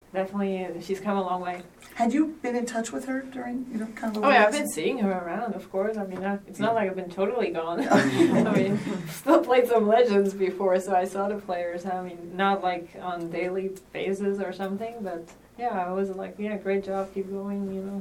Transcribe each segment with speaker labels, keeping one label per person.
Speaker 1: definitely she's come a long way.
Speaker 2: Had you been in touch with her during, kind of?
Speaker 1: Oh yeah, I've been seeing her around, of course. I mean, it's not like I've been totally gone. I mean, still played some Legends before, so I saw the players. I mean, not like on daily basis or something, but yeah, I was like, yeah, great job, keep going,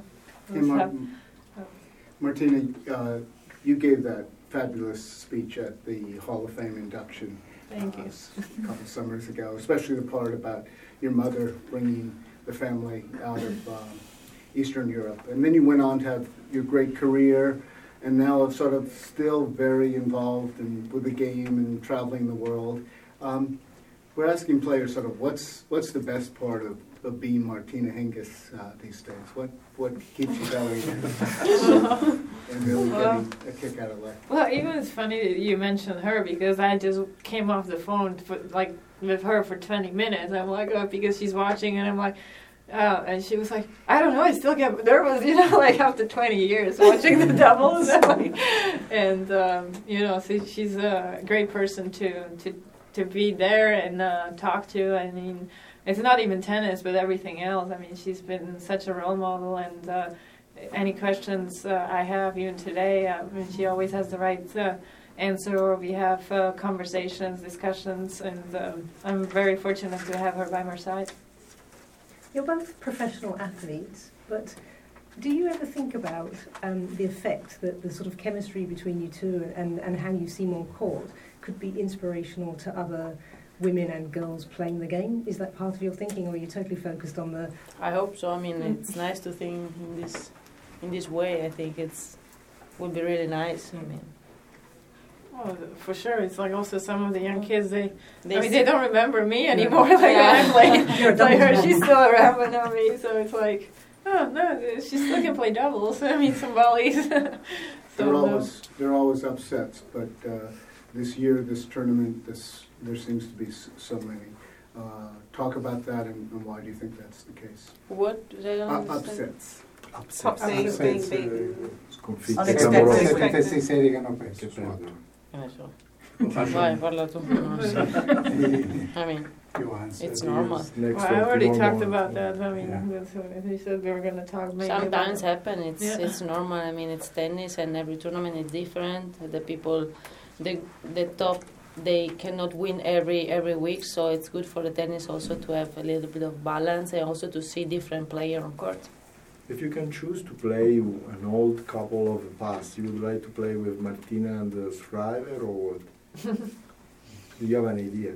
Speaker 3: Martina, you gave that fabulous speech at the Hall of Fame induction.
Speaker 1: Thank you.
Speaker 3: A couple summers ago, especially the part about your mother bringing the family out of Eastern Europe. And then you went on to have your great career, and now are sort of still very involved with the game and traveling the world. We're asking players sort of what's the best part of being Martina Hingis these days? What keeps you going and really getting a kick out of life?
Speaker 1: Well, even it's funny that you mentioned her because I just came off the phone with her for 20 minutes. I'm like, oh, because she's watching, and I'm like, and she was like, I don't know, I still get nervous, like after 20 years watching the doubles. And, so she's a great person to be there and talk to. I mean, it's not even tennis, but everything else. I mean, she's been such a role model, and any questions I have, even today, she always has the right answer, or we have conversations, discussions, and I'm very fortunate to have her by my side.
Speaker 4: You're both professional athletes, but do you ever think about the effect that the sort of chemistry between you two and how you seem on court could be inspirational to other women and girls playing the game? Is that part of your thinking, or are you totally focused on the...
Speaker 5: I hope so. I mean, it's nice to think in this way. I think would be really nice. I mean...
Speaker 1: Oh, for sure. It's like also some of the young kids, they don't remember me anymore. Like when I'm playing, like her, she's still around, but not me. So it's like, oh no, she still can play doubles. I mean, some volleys.
Speaker 3: There are always upsets, but this year, this tournament, there seems to be so many. Talk about that, and why do you think that's the case?
Speaker 5: What? I don't understand.
Speaker 3: Upsets.
Speaker 6: Sconfitte serie che hanno perso.
Speaker 5: Vai, parla tu. I mean, it's normal.
Speaker 1: Well, I already talked about that. I mean, he said we were going to talk maybe.
Speaker 5: Sometimes happen. It's normal. I mean, it's tennis, and every tournament is different. The people, the top, they cannot win every week. So it's good for the tennis also to have a little bit of balance and also to see different players on court.
Speaker 7: If you can choose to play an old couple of the past, you would like to play with Martina and Shriver, or what? Do you have an idea?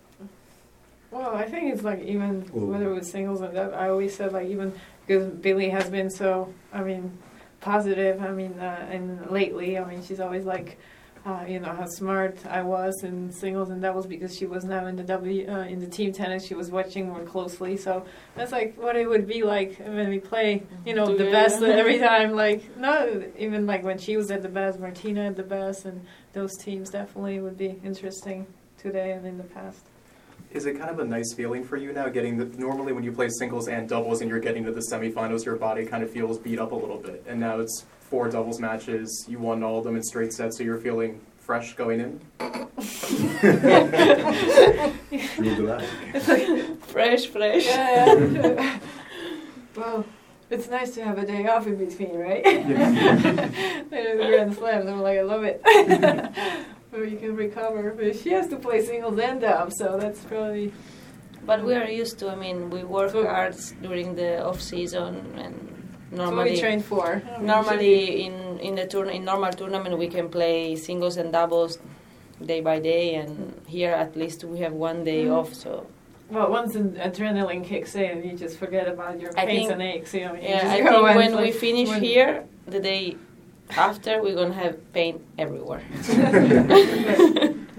Speaker 1: Well, I think it's like even whether it was singles or that, I always said like even because Billie has been so, I mean, positive. I mean, and lately, I mean, she's always like, how smart I was in singles and doubles because she was now in the in the team tennis. She was watching more closely, so that's like what it would be like when we play, the best every time. Like no, even like when she was at the best, Martina at the best, and those teams definitely would be interesting today and in the past.
Speaker 8: Is it kind of a nice feeling for you now, normally when you play singles and doubles and you're getting to the semifinals, your body kind of feels beat up a little bit, and now it's 4 doubles matches, you won all of them in straight sets, so you're feeling fresh going in?
Speaker 1: It's like fresh. Yeah. Well, it's nice to have a day off in between, right? The Grand Slams, I'm like, I love it. Where you can recover. But she has to play singles and doubles, so that's probably...
Speaker 5: But we are used to, I mean, we work hard during the off-season, and normally...
Speaker 1: So we train for.
Speaker 5: Normally, in normal tournament, we can play singles and doubles day by day, and here at least we have one day off, so...
Speaker 1: Well, once an adrenaline kicks in, you just forget about your pains and aches. I
Speaker 5: think when we finish here, the day after, we're going to have pain everywhere.